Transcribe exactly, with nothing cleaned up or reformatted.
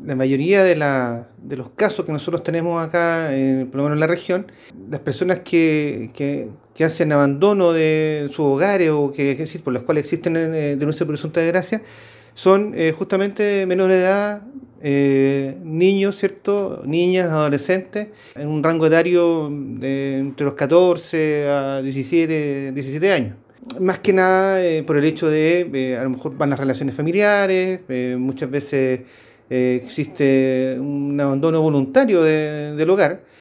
la mayoría de, la, de los casos que nosotros tenemos acá, eh, por lo menos en la región, las personas que, que, que hacen abandono de sus hogares o que, es decir, por las cuales existen eh, denuncias por presunta desgracia, son eh, justamente menores de edad, eh, niños, ¿cierto? Niñas, adolescentes, en un rango etario de entre los catorce a diecisiete, diecisiete años. Más que nada eh, por el hecho de, eh, a lo mejor van las relaciones familiares, eh, muchas veces eh, existe un abandono voluntario de- del hogar